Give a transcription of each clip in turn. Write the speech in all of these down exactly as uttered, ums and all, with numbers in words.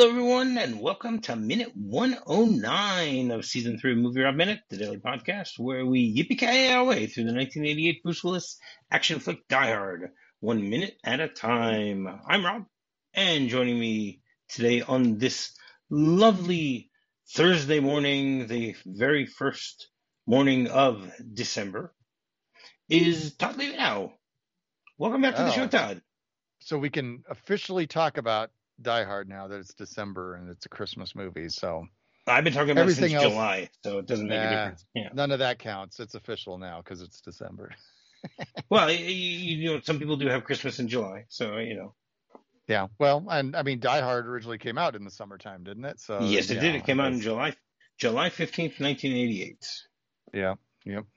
Hello, everyone, and welcome to minute one oh nine of season three of Movie Rob Minute, the daily podcast where we yippee-ki-yay our way through the nineteen eighty-eight Bruce Willis action flick Die Hard, one minute at a time. I'm Rob, and joining me today on this lovely Thursday morning, the very first morning of December, is Todd Leavenow. Welcome back to the show, Oh, Todd. so we can officially talk about Die Hard now that it's December and it's a Christmas movie. So I've been talking about it since everything else, July, so it doesn't make a nah, difference. Yeah. none of that counts. It's official now because it's December. Well, you, you know, some people do have Christmas in July, so you know. Yeah, well, and I mean, Die Hard originally came out in the summertime, didn't it? So Yes, it you did. know, It came I out in guess- July, July fifteenth, nineteen eighty-eight. Yeah, yep.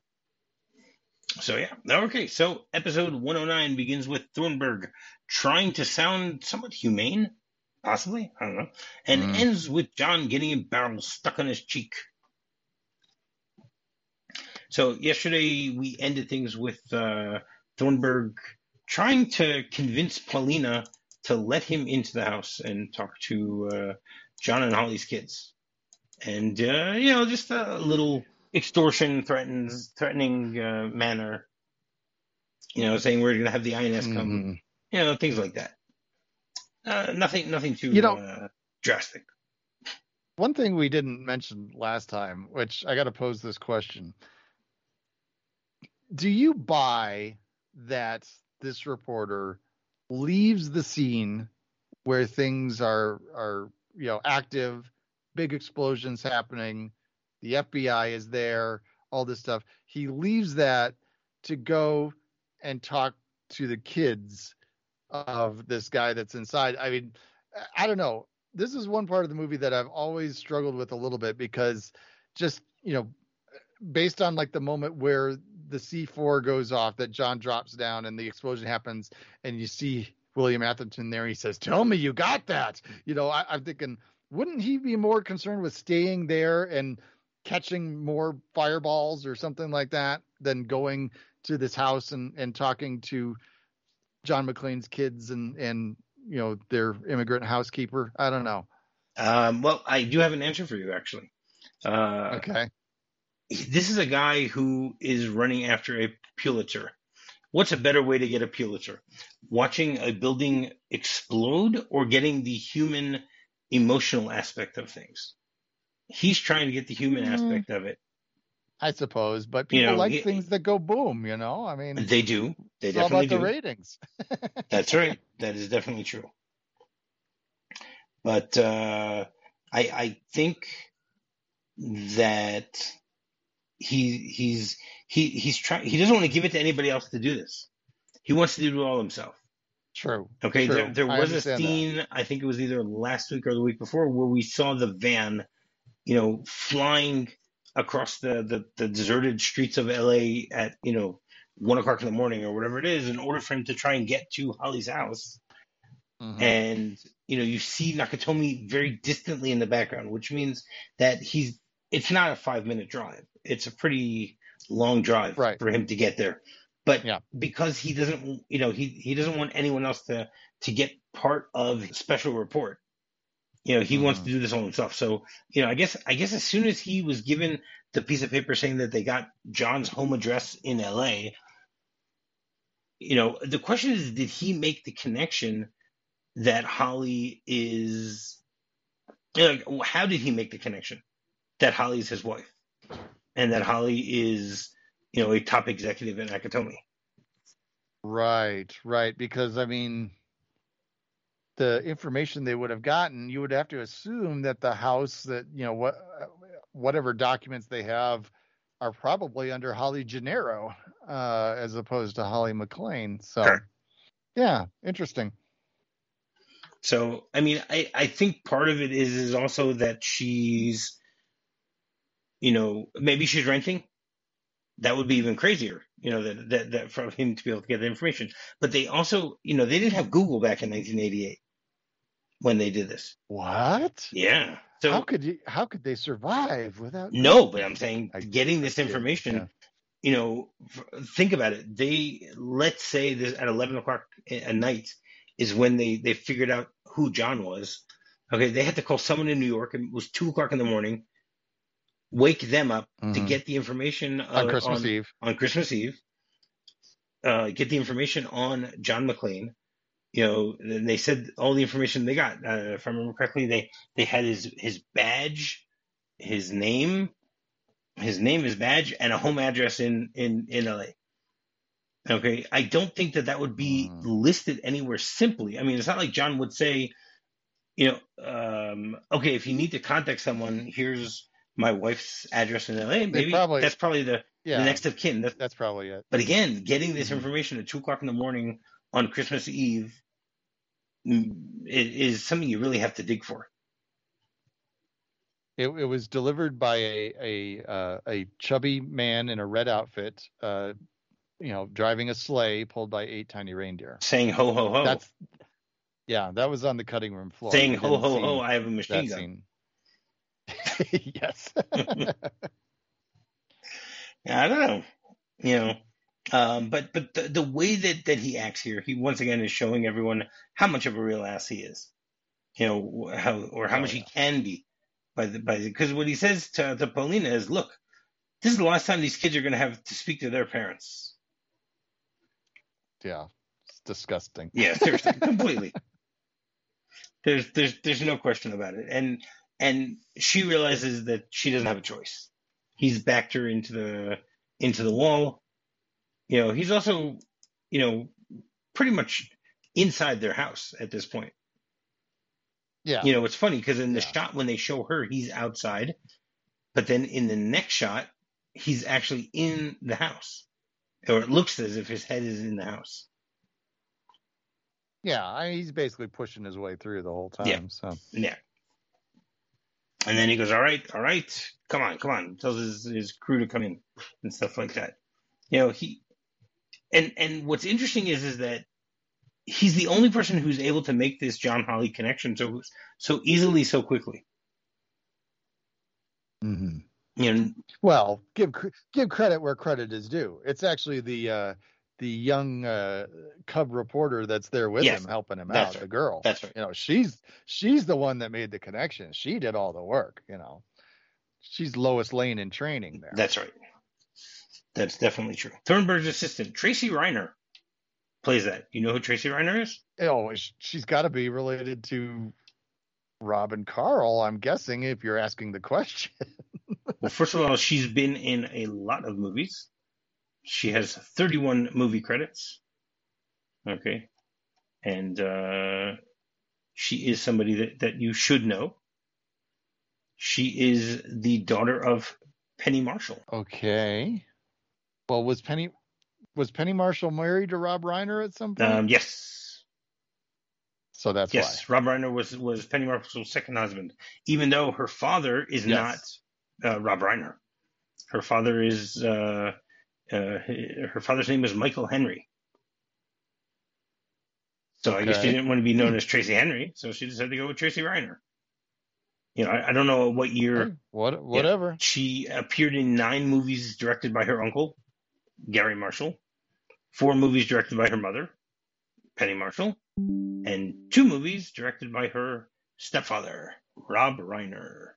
So yeah, okay. So episode one oh nine begins with Thornburg trying to sound somewhat humane, possibly, I don't know, and Mm. ends with John getting a barrel stuck on his cheek. So yesterday we ended things with uh, Thornburg trying to convince Paulina to let him into the house and talk to uh, John and Holly's kids, and uh, you know, just a little extortion, threatens, threatening uh, manner. You know, saying we're going to have the I N S come. Mhm. You know, things like that. Uh, nothing, nothing too You know- uh, drastic. One thing we didn't mention last time, which I got to pose this question. Do you buy that this reporter leaves the scene where things are are you know active, big explosions happening, the F B I is there, all this stuff. He leaves that to go and talk to the kids of this guy that's inside. I mean, I don't know. This is one part of the movie that I've always struggled with a little bit because just, you know, based on like the moment where the C four goes off, that John drops down and the explosion happens and you see William Atherton there. He says, "Tell me you got that." You know, I, I'm thinking, wouldn't he be more concerned with staying there and catching more fireballs or something like that than going to this house and, and talking to John McClane's kids and, and, you know, their immigrant housekeeper? I don't know. Um, well, I do have an answer for you, actually. Uh, Okay. This is a guy who is running after a Pulitzer. What's a better way to get a Pulitzer? Watching a building explode or getting the human emotional aspect of things? He's trying to get the human Mm. aspect of it. I suppose, but You people know, like it- things that go boom, you know? I mean, They do. They it's all definitely about the do. ratings. That's right. That is definitely true. But uh, I I think that he he's he he's trying. He doesn't want to give it to anybody else to do this. He wants to do it all himself. True. Okay, True. there, there I was a understand that. scene, I think it was either last week or the week before, where we saw the van, you know, flying across the, the, the deserted streets of L A at, you know, one o'clock in the morning or whatever it is, in order for him to try and get to Holly's house. Mhm. And, you know, you see Nakatomi very distantly in the background, which means that he's, it's not a five minute drive. It's a pretty long drive Right. for him to get there. But Yeah. because he doesn't, you know, he, he doesn't want anyone else to, to get part of the special report. You know, he wants Mhm. to do this all himself. So, you know, I guess, I guess as soon as he was given the piece of paper saying that they got John's home address in L A, you know, the question is, did he make the connection that Holly is, you know, like, how did he make the connection that Holly is his wife and that Holly is, you know, a top executive at Nakatomi? Right. Right. Because, I mean, the information they would have gotten, you would have to assume that the house that, you know, what, whatever documents they have are probably under Holly Gennaro, uh, as opposed to Holly McClane. So, Correct. yeah, interesting. So, I mean, I, I think part of it is is also that she's, you know, maybe she's renting. That would be even crazier, you know, that, that, that for him to be able to get the information. But they also, you know, they didn't have Google back in nineteen eighty-eight when they did this. What? Yeah. So how could you? How could they survive without? no, but I'm saying I- getting this I get it, information, yeah. you know, f- think about it. They, let's say this at eleven o'clock at night is when they, they figured out who John was. Okay, they had to call someone in New York, and it was two o'clock in the morning, wake them up to Mm-hmm. get the information On uh, Christmas on Eve. on Christmas Eve, uh, get the information on John McClane. You know, and they said all the information they got. Uh, if I remember correctly, they they had his his badge, his name, his name, his badge, and a home address in in in L A. Okay, I don't think that that would be Mm. listed anywhere simply. I mean, it's not like John would say, you know, um, okay, if you need to contact someone, here's my wife's address in L A. They Maybe probably, that's probably the, the yeah, next of kin. That, that's probably it. but again, getting this Mm-hmm. information at two o'clock in the morning on Christmas Eve mm, is, is something you really have to dig for. It, it was delivered by a a uh, a chubby man in a red outfit, uh, you know, driving a sleigh pulled by eight tiny reindeer. Saying ho ho ho. That's yeah, that was on the cutting room floor. Saying We ho didn't ho see ho, I have a machine that gun. scene. Yes. Yeah, I don't know, you know, um, but but the, the way that, that he acts here, he once again is showing everyone how much of a real ass he is, you know, how or how Oh much he yeah. can be by the by because what he says to to Paulina is, look, this is the last time these kids are going to have to speak to their parents. Yeah. It's disgusting. Yeah, seriously, completely. There's there's there's no question about it, and and she realizes that she doesn't have a choice. He's backed her into the into the wall. You know, he's also, you know, pretty much inside their house at this point. Yeah. You know, it's funny because in the Yeah. shot when they show her, he's outside, but then in the next shot, he's actually in the house, or it looks as if his head is in the house. Yeah. I mean, he's basically pushing his way through the whole time. Yeah. So Yeah. And then he goes, all right, all right, come on, come on. Tells his, his crew to come in and stuff like that. You know, he, and, and what's interesting is, is that he's the only person who's able to make this John Holly connection so, so easily, so quickly. mm-hmm. You know, Well, give give credit where credit is due. It's actually the uh, the young uh, cub reporter that's there with yes, him, helping him that's out. right. The girl, That's right. you know, she's she's the one that made the connection. She did all the work. You know, she's Lois Lane in training there. That's right. That's definitely true. Thornburg's assistant, Tracy Reiner, plays that. You know who Tracy Reiner is? Oh, she's got to be related to Robin Carl, I'm guessing, if you're asking the question. Well, first of all, she's been in a lot of movies. She has thirty-one movie credits. Okay. And uh, she is somebody that, that you should know. She is the daughter of Penny Marshall. Okay. Well, was Penny was Penny Marshall married to Rob Reiner at some point? Um, yes. So that's yes. why. Rob Reiner was, was Penny Marshall's second husband, even though her father is Yes. not uh, Rob Reiner. Her father is uh, uh, her father's name is Michael Henry. So Okay. I guess she didn't want to be known as Tracy Henry, so she decided to go with Tracy Reiner. You know, I, I don't know what year. Hey, what, whatever. Yeah, she appeared in nine movies directed by her uncle, Gary Marshall, four movies directed by her mother, Penny Marshall, and two movies directed by her stepfather, Rob Reiner.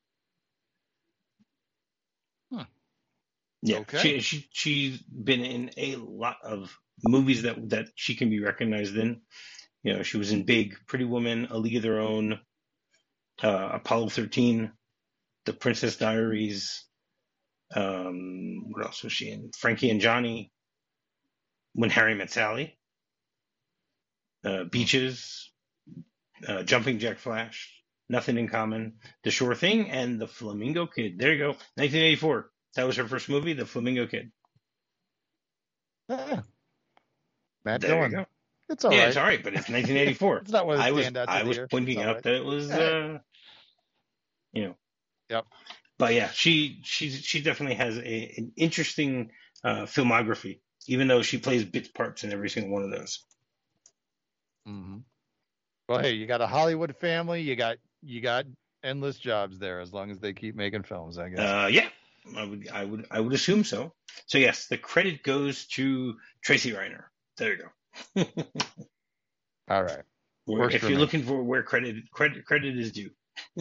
Huh. Yeah, okay. she she she's been in a lot of movies that that she can be recognized in. You know, she was in Big, Pretty Woman, A League of Their Own, uh, Apollo thirteen, The Princess Diaries. Um, what else was she in? Frankie and Johnny, When Harry Met Sally, uh, Beaches, uh, Jumping Jack Flash, Nothing in Common, The Sure Thing, and The Flamingo Kid. There you go, nineteen eighty-four. That was her first movie, The Flamingo Kid. Yeah. Matt there Dillon. you go. It's all yeah, right. it's all right, but it's nineteen eighty-four. It's not one of the I was standouts I of the was year. pointing It's out all right. that it was, Yeah. uh, you know. Yep. But yeah, she she she definitely has a, an interesting uh, filmography, even though she plays bit parts in every single one of those. Mm-hmm. Well, hey, you got a Hollywood family. You got you got endless jobs there as long as they keep making films, I guess. Uh, yeah, I would I would I would assume so. So yes, the credit goes to Tracy Reiner. There you go. All right. Where, Works if for you're me. looking for where credit credit credit is due.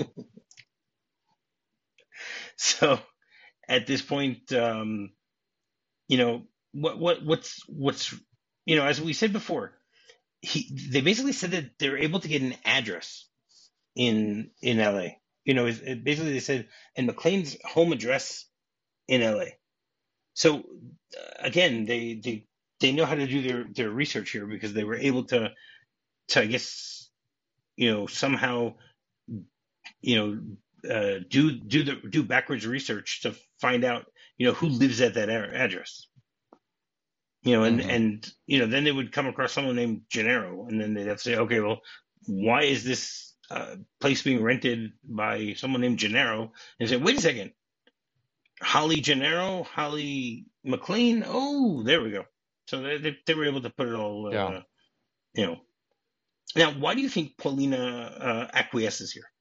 So at this point, um, you know what what what's what's you know as we said before, he they basically said that they're able to get an address in in L A. You know, it, it basically they said and McClane's home address in L A. So uh, again, they they they know how to do their their research here because they were able to to I guess you know somehow you know uh, do do the do backwards research to find out you know who lives at that a- address. You know, and Mm-hmm. and you know then they would come across someone named Gennaro, and then they'd have to say, okay, well, why is this uh, place being rented by someone named Gennaro? And say, wait a second, Holly Gennaro, Holly McClane. Oh, there we go. So they they, they were able to put it all, Yeah. uh, you know. Now, why do you think Paulina uh, acquiesces here?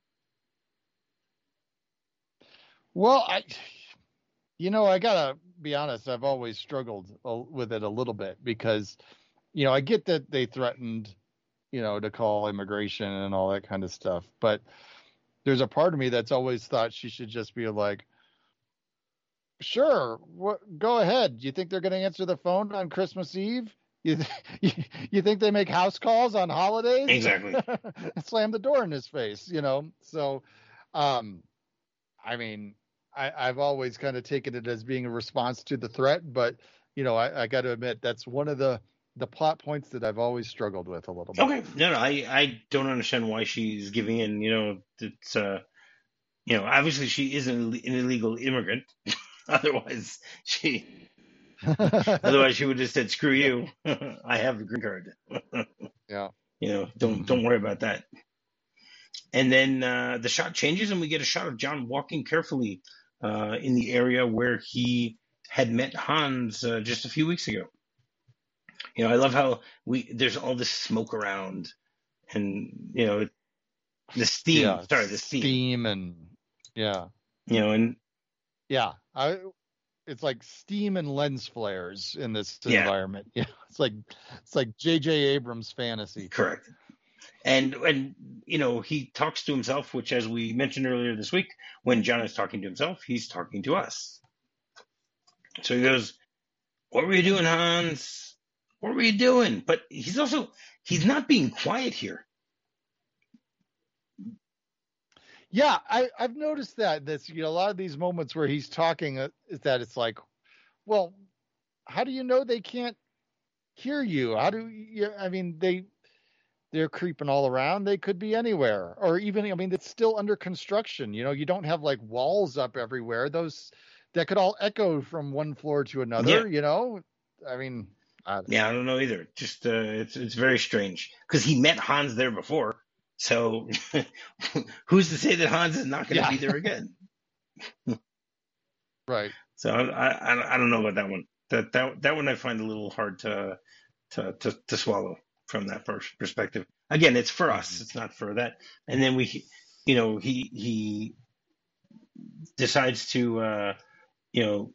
Well, I, you know, I gotta be honest. I've always struggled a- with it a little bit because, you know, I get that they threatened, you know, to call immigration and all that kind of stuff, but there's a part of me that's always thought she should just be like, sure, what, go ahead. You think they're going to answer the phone on Christmas Eve? You, th- you think they make house calls on holidays? Exactly. Slam the door in his face, you know? So, um, I mean, I, I've always kind of taken it as being a response to the threat, but, you know, I, I got to admit, that's one of the, the plot points that I've always struggled with a little bit. Okay. No, no, I, I don't understand why she's giving in. You know, it's, uh, you know, obviously she is an, an illegal immigrant. Otherwise, she, otherwise she would have said, "Screw you, I have the green card." Yeah. You know, don't Mm-hmm. don't worry about that. And then uh, the shot changes, and we get a shot of John walking carefully uh, in the area where he had met Hans uh, just a few weeks ago. You know, I love how we there's all this smoke around, and you know, the steam. Yeah. Sorry, the steam. Steam and yeah. You know, and Yeah. I, it's like steam and lens flares in this yeah, environment. Yeah. It's like, it's like J J Abrams fantasy. correct. And and you know, he talks to himself, which, as we mentioned earlier this week, when John is talking to himself, he's talking to us. So he goes, "What were you doing, Hans? What were you doing?" But he's also he's not being quiet here. Yeah, I, I've noticed that. That's you know a lot of these moments where he's talking uh, is that it's like, well, how do you know they can't hear you? How do you? I mean, they they're creeping all around. They could be anywhere, or even I mean, it's still under construction. You know, you don't have like walls up everywhere. Those that could all echo from one floor to another. Yeah, You know, I mean, I, yeah, I don't know either. Just uh, it's it's very strange because he met Hans there before. So who's to say that Hans is not going to yeah, be there again? right. So I, I I don't know about that one. That that that one I find a little hard to to to, to swallow from that pers- perspective. Again, it's for us. Mm-hmm. It's not for that. And then we, you know, he he decides to uh, you know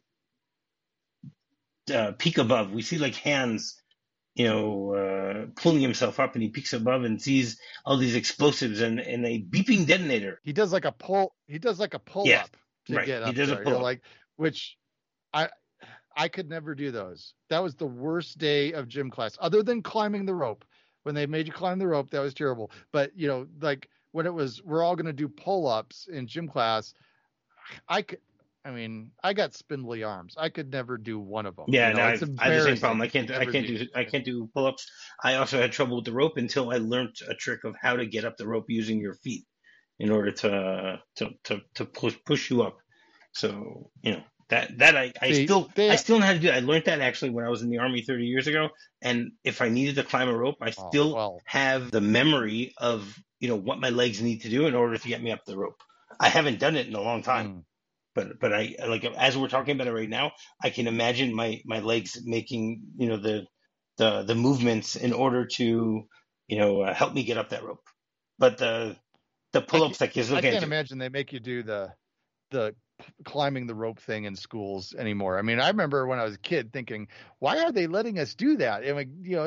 uh, peek above. We see like hands, you know, uh, pulling himself up, and he peeks above and sees all these explosives and and a beeping detonator. He does like a pull. He does like a pull Yeah, up to right. get He up does a there. You know, pull up. like which I I could never do those. That was the worst day of gym class, other than climbing the rope. When they made you climb the rope, that was terrible. But you know, like when it was, we're all going to do pull ups in gym class. I could. I mean, I got spindly arms. I could never do one of them. Yeah, You and know, it's I I have the same problem. embarrassing I to can't I ever can't do. do I can't do pull ups. I also had trouble with the rope until I learned a trick of how to get up the rope using your feet in order to to to, to push push you up. So you know that that I, I See, still I they. still know how to do. I learned that actually when I was in the army thirty years ago. And if I needed to climb a rope, I Oh still well. have the memory of you know what my legs need to do in order to get me up the rope. I haven't done it in a long time. Mm. But but I like as we're talking about it right now, I can imagine my my legs making you know the the the movements in order to you know uh, help me get up that rope. But the the I pull can, ups I still I can't can't do. imagine they make you do the the climbing the rope thing in schools anymore. I mean, I remember when I was a kid thinking, why are they letting us do that? I mean, you know,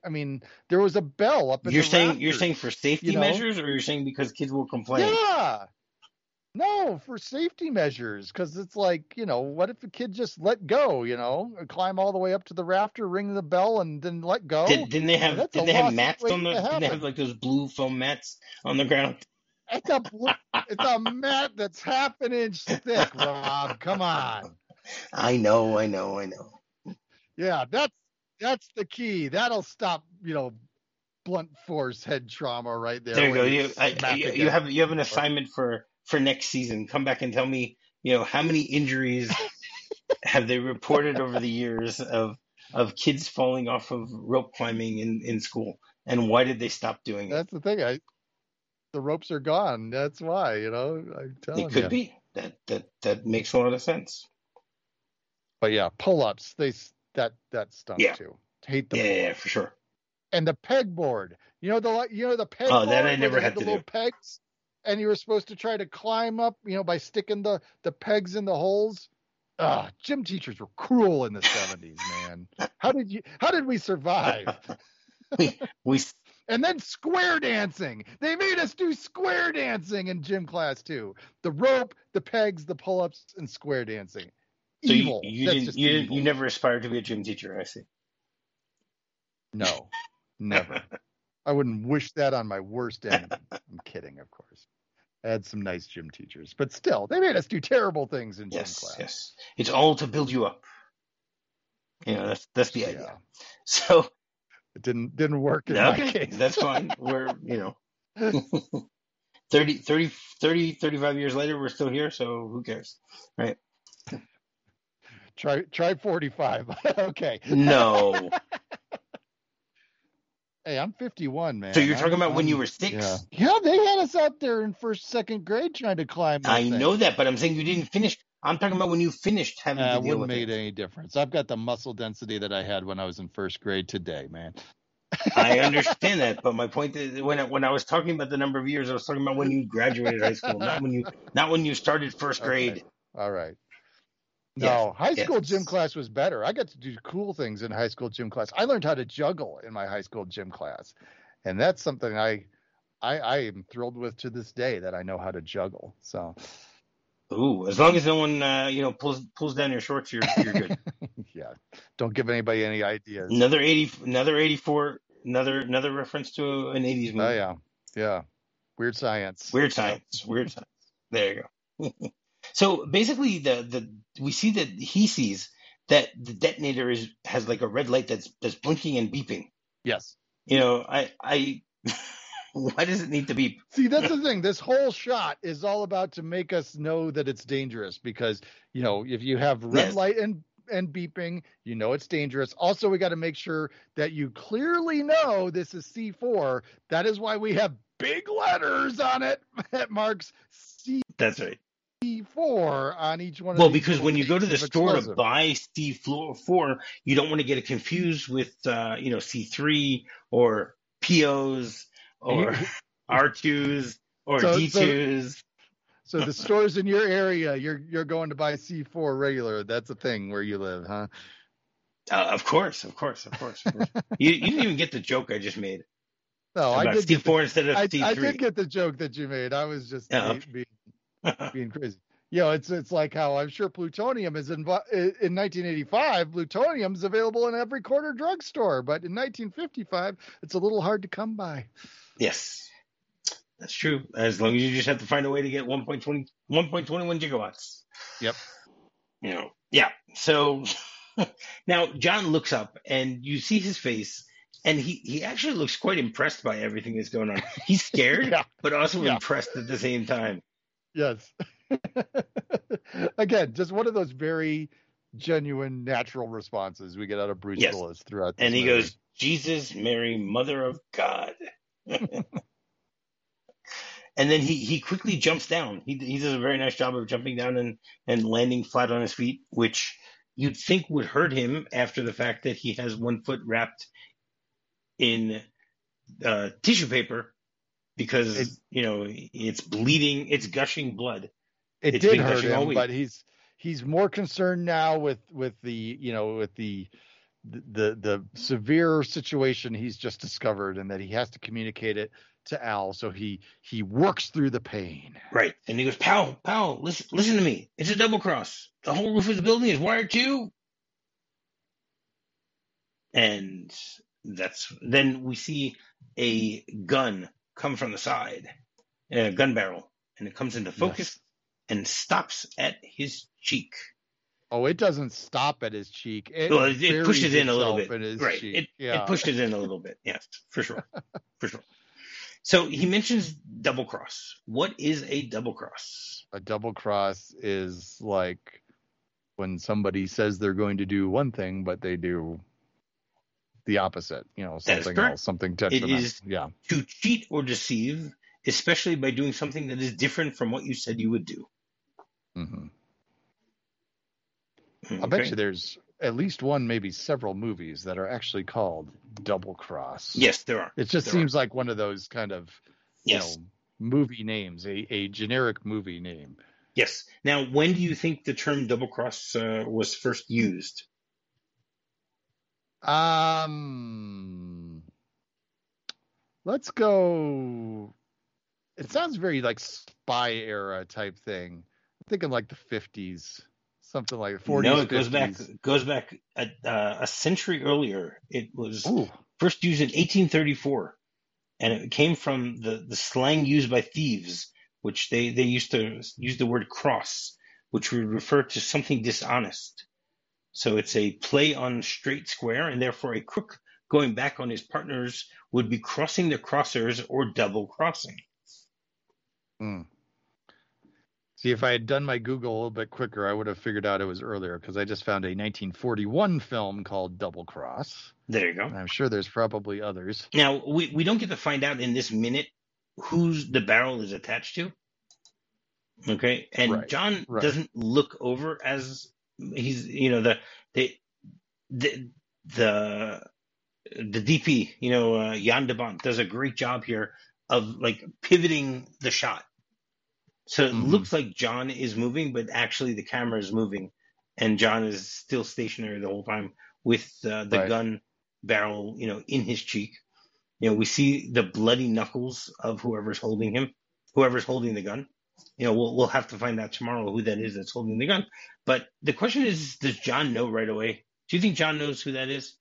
I mean, there was a bell up in You're the saying rafters, you're saying for safety you know? measures, or you're saying because kids will complain? Yeah. No, for safety measures, because it's like, you know, what if a kid just let go, you know, climb all the way up to the rafter, ring the bell, and then let go? Did, didn't they I mean, have that's a didn't they have lawsuit mats on waiting the to didn't they have happen. like those blue foam mats on the ground? It's a blue, it's a mat that's half an inch thick, Rob. Come on. I know, I know, I know. Yeah, that's that's the key. That'll stop, you know, blunt force head trauma right there. There you when go. You I, smack you, you against have you have an the floor. assignment for for next season. Come back and tell me, you know, how many injuries have they reported over the years of of kids falling off of rope climbing in in school, and why did they stop doing it? That's the thing. I the ropes are gone. That's why, you know, I'm It telling could you. be that that that makes a lot of sense. But yeah, pull-ups, they s- that that stunk Yeah, too. Hate the yeah, yeah, pull-ups. for sure. And the pegboard. You know the li- you know the Oh, that I pegboard where never they had had the to little do. pegs and you were supposed to try to climb up, you know, by sticking the the pegs in the holes. Ah, gym teachers were cruel in the seventies, man. How did you how did we survive? we we And then square dancing. They made us do square dancing in gym class too. The rope, the pegs, the pull-ups, and square dancing. so you, Evil. you That's didn't just you didn't you evil. never aspired to be a gym teacher, I see. No, never. I wouldn't wish that on my worst enemy. I'm kidding, of course. I had some nice gym teachers, but still, they made us do terrible things in gym Yes, class. yes. It's all to build you up. You know, that's that's the idea. Yeah, So it didn't didn't work in my okay, case. that's fine. We're you know thirty, thirty, thirty, thirty-five years later, we're still here, so who cares, right? try try forty-five. Okay. No. Hey, I'm fifty-one, man. So you're talking I'm, about when you I'm, were six? yeah. Yeah, they had us out there in first, second grade trying to climb that I thing. know that, but I'm saying you didn't finish. I'm talking about when you finished having Uh, to deal wouldn't with made it. any difference. I've got the muscle density that I had when I was in first grade today, man. I understand that, but my point is when I, when I was talking about the number of years, I was talking about when you graduated high school, not when you not when you started first Okay. grade. All right. Yes, No, high school yes. gym class was better. I got to do cool things in high school gym class. I learned how to juggle in my high school gym class. And that's something I I, I am thrilled with to this day, that I know how to juggle. So Ooh, as long as no one uh, you know pulls pulls down your shorts, you're you're good. yeah, don't give anybody any ideas. Another eighty, another eighty-four, another another reference to an eighties Oh movie. yeah, yeah. Weird Science. Weird Science, yep. Weird Science. There you go. So basically, the the we see that he sees that the detonator is has like a red light that's that's blinking and beeping. Yes. You know, I I why does it need to beep? See, that's the thing. This whole shot is all about to make us know that it's dangerous, because, you know, if you have red Yes. light and and beeping, you know it's dangerous. Also, we got to make sure that you clearly know this is C four. That is why we have big letters on it that marks C That's right. four on each one of Well, these because little when you go to pieces the of store to explosive. buy C four, you don't want to get it confused with uh, you know C three or P Os or R twos or So- D twos. So the stores in your area, you're you're going to buy C four regular. That's a thing where you live, huh? Uh, of course, of course, of course. Of course. you you didn't even get the joke I just made No, I about did C get four the instead of I, C three. I did get the joke that you made. I was just Yeah, being, being, being crazy. You know, it's it's like how I'm sure plutonium is in in nineteen eighty-five. Plutonium's available in every corner drugstore, but in nineteen fifty-five, it's a little hard to come by. Yes, that's true. As long as you just have to find a way to get one point two zero, one point two one gigawatts. Yep. You know, yeah. So now John looks up and you see his face, and he, he actually looks quite impressed by everything that's going on. He's scared, Yeah. but also Yeah. impressed at the same time. Yes. Again, just one of those very genuine, natural responses we get out of Bruce Yes. Willis throughout this And he movie. goes, Jesus, Mary, Mother of God. And then he, he quickly jumps down. He he does a very nice job of jumping down and, and landing flat on his feet, which you'd think would hurt him after the fact that he has one foot wrapped in uh, tissue paper because, It- you know, it's bleeding, it's gushing blood. It It's did been hurt gushing all him, week. but he's he's more concerned now with with the you know with the the the severe situation he's just discovered, and that he has to communicate it to Al. So he he works through the pain. Right. And he goes, Powell, Powell, listen, listen to me. It's a double cross. The whole roof of the building is wired too. And that's then we see a gun come from the side, a gun barrel, and it comes into focus. Yes. And stops at his cheek. Oh, it doesn't stop at his cheek. It, well, it, it pushes in a little bit. In right. Cheek. It, yeah. it pushes in a little bit. Yes, for sure. For sure. So he mentions double cross. What is a double cross? A double cross is like when somebody says they're going to do one thing, but they do the opposite. You know, something else, something detrimental. It is yeah. to cheat or deceive, especially by doing something that is different from what you said you would do. Mm-hmm. Okay. I bet you there's at least one, maybe several movies that are actually called Double Cross. Yes, there are. It just there seems are. like one of those kind of yes. you know, movie names, a, a generic movie name. Yes. Now, when do you think the term double cross uh, was first used? Um, let's go. It sounds very like spy era type thing. I'm thinking like the fifties, something like forties. No, it goes fifties. back goes back a, uh, a century earlier. It was Ooh. first used in eighteen thirty-four, and it came from the, the slang used by thieves, which they, they used to use the word cross, which would refer to something dishonest. So it's a play on straight square, and therefore a crook going back on his partners would be crossing the crossers or double crossing. Hmm. See, if I had done my Google a little bit quicker, I would have figured out it was earlier, because I just found a nineteen forty-one film called Double Cross. There you go. And I'm sure there's probably others. Now, we, we don't get to find out in this minute who's the barrel is attached to. Okay? And right. John right. doesn't look over as he's, you know, the the the the, the D P, you know, uh, Jan de Bont does a great job here of like pivoting the shot. So it mm-hmm. looks like John is moving, but actually the camera is moving, and John is still stationary the whole time with uh, the right. gun barrel, you know, in his cheek. You know, we see the bloody knuckles of whoever's holding him, whoever's holding the gun. You know, we'll we'll have to find out tomorrow who that is that's holding the gun. But the question is, does John know right away? Do you think John knows who that is?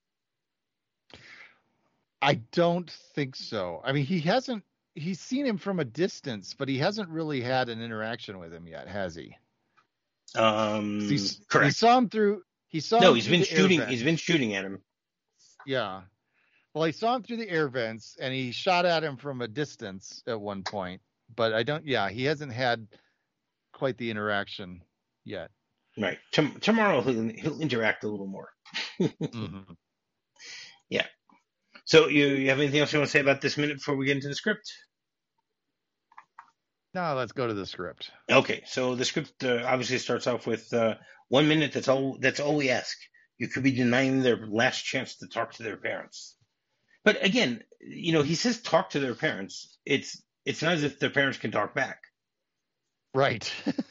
I don't think so. I mean, he hasn't. He's seen him from a distance, but he hasn't really had an interaction with him yet, has he? Um, he's, correct. He saw him through. He saw. No, him he's through been the shooting. Air He's been shooting at him. Yeah. Well, he saw him through the air vents, and he shot at him from a distance at one point. But I don't. Yeah, he hasn't had quite the interaction yet. Right. Tom- tomorrow he'll, he'll interact a little more. mm-hmm. Yeah. So you, you have anything else you want to say about this minute before we get into the script? No, let's go to the script. Okay, so the script uh, obviously starts off with uh, one minute. That's all. That's all we ask. You could be denying their last chance to talk to their parents. But again, you know, he says talk to their parents. It's it's not as if their parents can talk back. Right.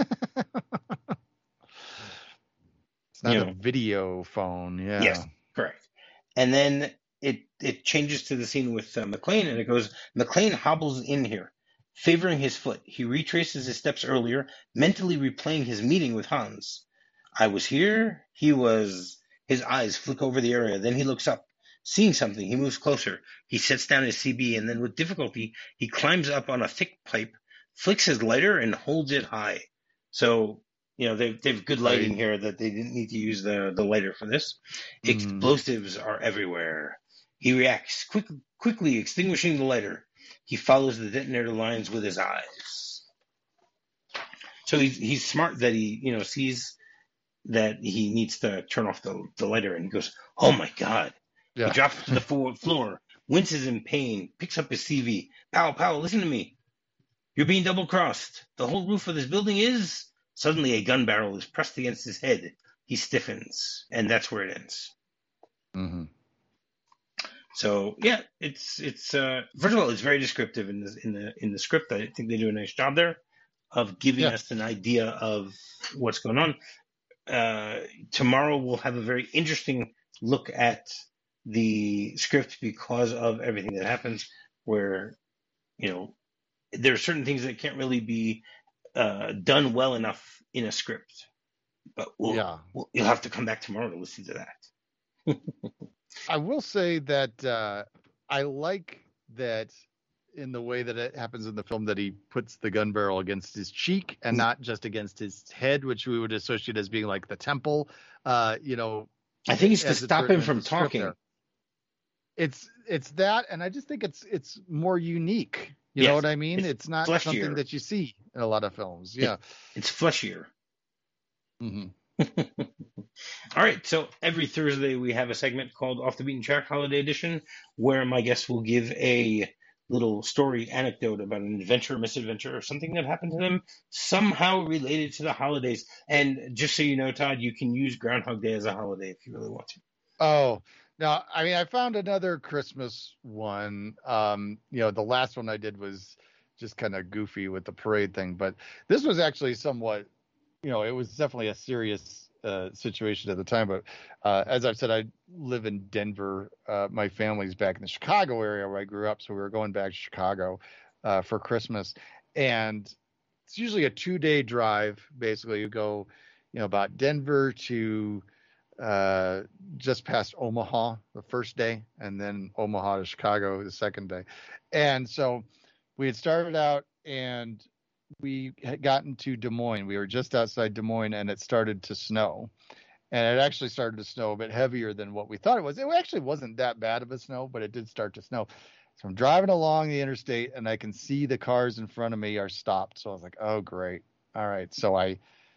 It's not you a know. video phone. Yeah. Yes, correct. And then it it changes to the scene with uh, McClane, and it goes, McClane hobbles in here, favoring his foot. He retraces his steps earlier, mentally replaying his meeting with Hans. I was here. He was. His eyes flick over the area. Then he looks up. Seeing something, he moves closer. He sets down his C B, and then with difficulty, he climbs up on a thick pipe, flicks his lighter, and holds it high. So, you know, they've, they've good lighting right. here that they didn't need to use the, the lighter for this. Mm. Explosives are everywhere. He reacts, quick, quickly extinguishing the lighter. He follows the detonator lines with his eyes. So he's, he's smart that he, you know, sees that he needs to turn off the, the lighter, and he goes, oh my God. Yeah. He drops to the floor, winces in pain, picks up his C V. Powell, Powell, listen to me. You're being double-crossed. The whole roof of this building is... Suddenly a gun barrel is pressed against his head. He stiffens, and that's where it ends. Mm-hmm. So, yeah, it's... it's. Uh, first of all, it's very descriptive in the, in the, in the script. I think they do a nice job there of giving yeah. us an idea of what's going on. uh, tomorrow we'll have a very interesting look at the script because of everything that happens, where, you know, there are certain things that can't really be uh, done well enough in a script. But we'll, Yeah. we'll you'll have to come back tomorrow to listen to that. I will say that uh, I like that in the way that it happens in the film that he puts the gun barrel against his cheek and not just against his head, which we would associate as being like the temple. Uh, you know, I think it's to as it's stop written him in from the script talking. there. It's it's that, and I just think it's it's more unique. You Yes, know what I mean? it's It's not fleshier. something that you see in a lot of films. Yeah. It, it's fleshier. Mm-hmm. All right, so every Thursday we have a segment called Off the Beaten Track Holiday Edition, where my guests will give a little story anecdote about an adventure, misadventure, or something that happened to them somehow related to the holidays. And just so you know, Todd, you can use Groundhog Day as a holiday if you really want to. Oh, now, I mean, I found another Christmas one. Um, you know, the last one I did was just kind of goofy with the parade thing, but this was actually somewhat, you know, it was definitely a serious uh, situation at the time. But uh, as I've said, I live in Denver. Uh, my family's back in the Chicago area where I grew up, so we were going back to Chicago uh, for Christmas, and it's usually a two-day drive. Basically, you go, you know, about Denver to uh, just past Omaha the first day, and then Omaha to Chicago the second day. And so we had started out and we had gotten to Des Moines. We were just outside Des Moines and it started to snow. And it actually started to snow a bit heavier than what we thought it was. It actually wasn't that bad of a snow, but it did start to snow. So I'm driving along the interstate and I can see the cars in front of me are stopped. So I was like, oh, great. All right. So I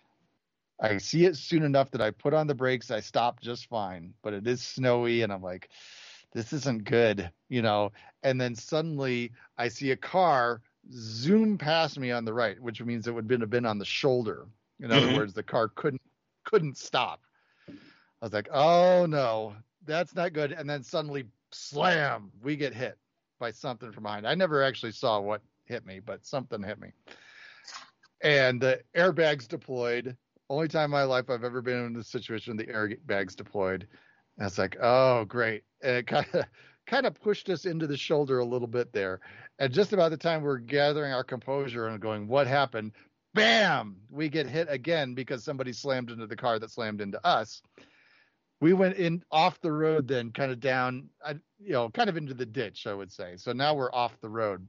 I see it soon enough that I put on the brakes. I stop just fine, but it is snowy, and I'm like, this isn't good, you know. And then suddenly I see a car zoom past me on the right, which means it would have been on the shoulder. In other Mm-hmm. words, the car couldn't couldn't stop. I was like, oh no, that's not good. And then suddenly, slam, we get hit by something from behind. I never actually saw what hit me, but something hit me. And the airbags deployed. Only time in my life I've ever been in this situation, the airbags deployed. And it's like, oh, great. And it kind of kind of pushed us into the shoulder a little bit there. And just about the time we're gathering our composure and going, what happened? Bam! We get hit again because somebody slammed into the car that slammed into us. We went in off the road then, kind of down, you know, kind of into the ditch, I would say. So now we're off the road.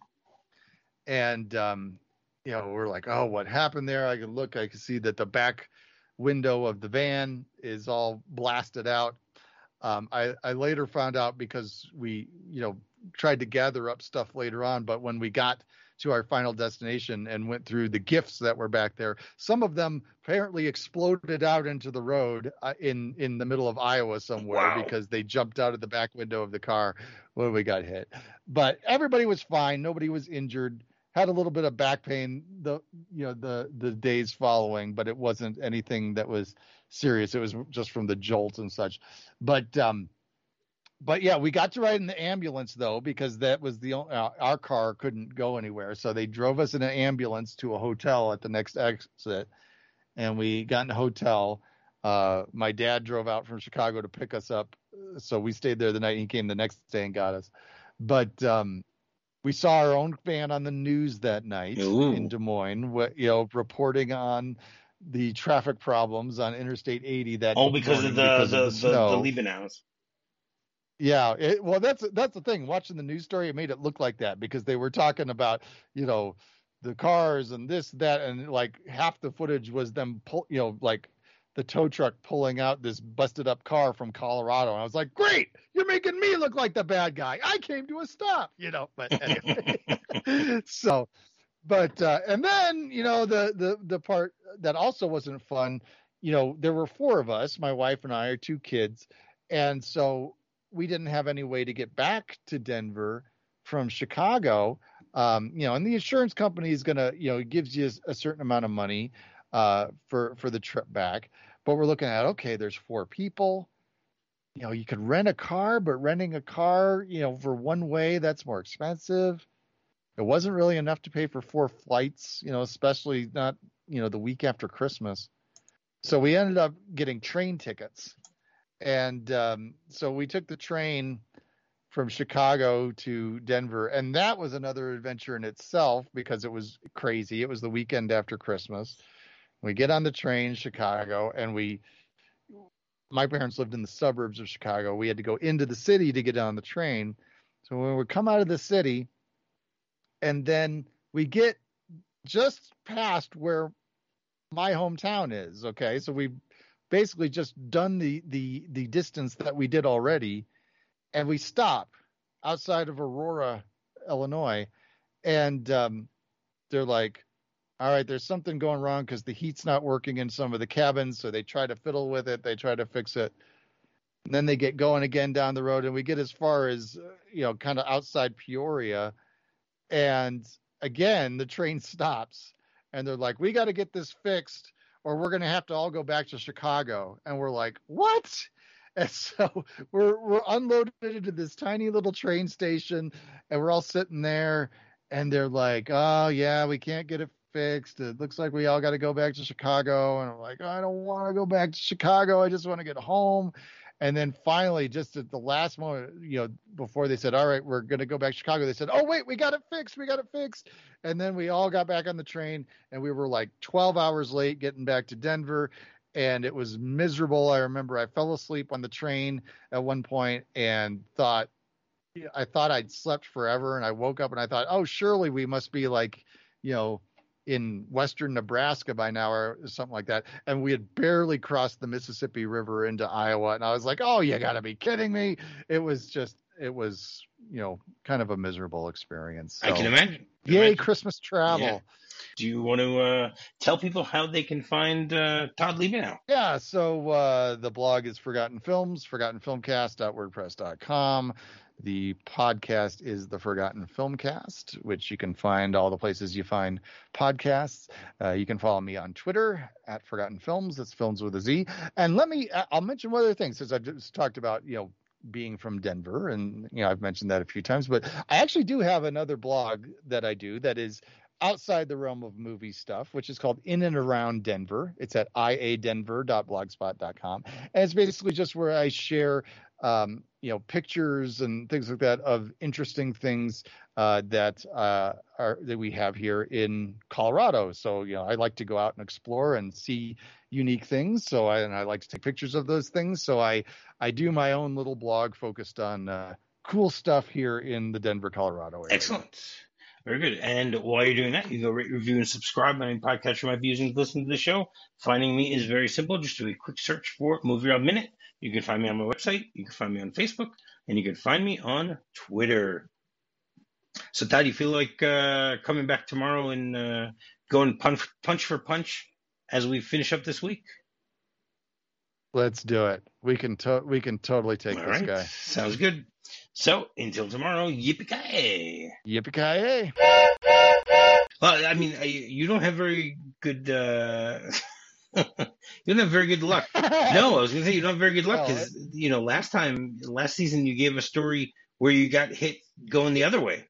And, um, you know, we're like, oh, what happened there? I can look, I can see that the back window of the van is all blasted out. Um, I, I later found out because we, you know, tried to gather up stuff later on, but when we got to our final destination and went through the gifts that were back there, some of them apparently exploded out into the road uh, in, in the middle of Iowa somewhere. Wow. Because they jumped out of the back window of the car when we got hit. But everybody was fine. Nobody was injured. Had a little bit of back pain the you know the the days following, but it wasn't anything that was serious. It was just from the jolt and such. But um, but yeah, we got to ride in the ambulance though, because that was the uh, our car couldn't go anywhere, so they drove us in an ambulance to a hotel at the next exit, and we got in a hotel. Uh, my dad drove out from Chicago to pick us up, so we stayed there the night. And he came the next day and got us, but um. We saw our own fan on the news that night Ooh. in Des Moines, you know, reporting on the traffic problems on Interstate eighty that All because of the because the of the, the, snow. the Liebenau's. Yeah, it, well, that's that's the thing. Watching the news story, it made it look like that because they were talking about, you know, the cars and this, that, and like half the footage was them, pull, you know, like the tow truck pulling out this busted up car from Colorado. And I was like, great, you're making me look like the bad guy. I came to a stop, you know, but anyway. so, but, uh, and then, you know, the, the, the part that also wasn't fun, you know, there were four of us, my wife and I, are two kids. And so we didn't have any way to get back to Denver from Chicago. Um, you know, and the insurance company is going to, you know, gives you a certain amount of money uh, for, for the trip back. But we're looking at, okay, there's four people. You know, you could rent a car, but renting a car, you know, for one way, that's more expensive. It wasn't really enough to pay for four flights, you know, especially not, you know, the week after Christmas. So we ended up getting train tickets. And um, so we took the train from Chicago to Denver. And that was another adventure in itself because it was crazy. It was the weekend after Christmas. We get on the train, Chicago, and we, my parents lived in the suburbs of Chicago. We had to go into the city to get on the train. So when we come out of the city, and then we get just past where my hometown is. Okay. So we basically just done the, the, the distance that we did already. And we stop outside of Aurora, Illinois. And um, they're like, all right, there's something going wrong because the heat's not working in some of the cabins. So they try to fiddle with it. They try to fix it. And then they get going again down the road. And we get as far as, you know, kind of outside Peoria. And again, the train stops. And they're like, we got to get this fixed or we're going to have to all go back to Chicago. And we're like, what? And so we're we're unloaded into this tiny little train station and we're all sitting there and they're like, oh, yeah, we can't get it fixed. It looks like we all got to go back to Chicago. And I'm like, I don't want to go back to Chicago. I just want to get home. And then finally, just at the last moment, you know, before they said, all right, we're going to go back to Chicago, they said, oh, wait, we got it fixed. We got it fixed. And then we all got back on the train and we were like twelve hours late getting back to Denver. And it was miserable. I remember I fell asleep on the train at one point and thought, I thought I'd slept forever. And I woke up and I thought, oh, surely we must be like, you know, in western Nebraska by now or something like that. And we had barely crossed the Mississippi River into Iowa. And I was like, oh, you gotta be kidding me. It was just, it was, you know, kind of a miserable experience. So, I can imagine. Yay, imagine. Christmas travel. Yeah. Do you want to uh, tell people how they can find uh, Todd Liebenow? Yeah, so uh, the blog is Forgotten Films, forgotten filmcast dot wordpress dot com. The podcast is the Forgotten Filmcast, which you can find all the places you find podcasts. Uh, you can follow me on Twitter at Forgotten Films. That's films with a Z. And let me, I'll mention one other thing since I've just talked about, you know, being from Denver. And, you know, I've mentioned that a few times, but I actually do have another blog that I do that is outside the realm of movie stuff, which is called In and Around Denver. It's at i a denver dot blogspot dot com. And it's basically just where I share, um, you know, pictures and things like that of interesting things uh, that uh, are that we have here in Colorado. So, you know, I like to go out and explore and see unique things. So I, and I like to take pictures of those things. So I, I do my own little blog focused on uh, cool stuff here in the Denver, Colorado area. Excellent. Very good. And while you're doing that, you go rate, review, and subscribe on any podcast you might be using to listen to the show. Finding me is very simple. Just do a quick search for Movie Rob Minute. You can find me on my website. You can find me on Facebook. And you can find me on Twitter. So, Todd, you feel like uh, coming back tomorrow and uh, going punch, punch for punch as we finish up this week? Let's do it. We can to- we can totally take All this right. guy. Sounds good. So, until tomorrow, yippee-ki-yay. Yippee-ki-yay. Well, I mean, you don't have very good, uh, you don't have very good luck. No, I was going to say you don't have very good luck because, no, you know, last time, last season, you gave a story where you got hit going the other way.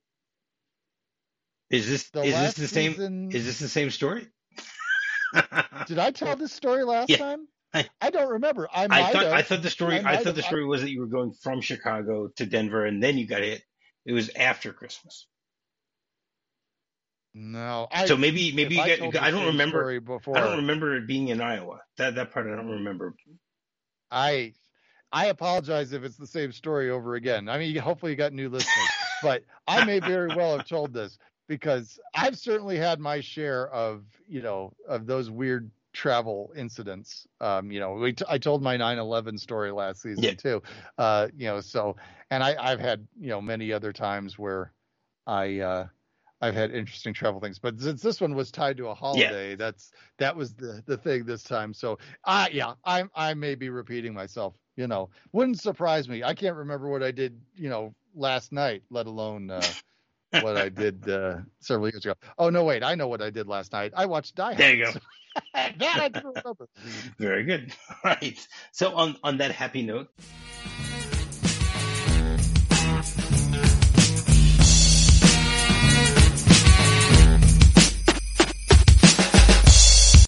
Is this, the is this the same, season... is this the same story? Did I tell this story last yeah. time? I, I don't remember. I, I thought have. I thought the story I, I thought have. the story was that you were going from Chicago to Denver and then you got hit. It was after Christmas. No, I, so maybe maybe you I, got, I don't remember. Before, I don't remember it being in Iowa. That that part I don't remember. I I apologize if it's the same story over again. I mean, hopefully you got new listeners, but I may very well have told this because I've certainly had my share of you know of those weird travel incidents. Um, you know, we t- I told my nine eleven story last season yeah. too. Uh, you know, so and I I've had you know many other times where I. Uh, I've had interesting travel things, but since this one was tied to a holiday, yeah. that's that was the, the thing this time. So, uh, yeah, I I may be repeating myself. You know, wouldn't surprise me. I can't remember what I did, you know, last night, let alone uh, what I did uh, several years ago. Oh no, wait, I know what I did last night. I watched Die Hard. There you go. That I can remember. Very good. All right. So on on that happy note.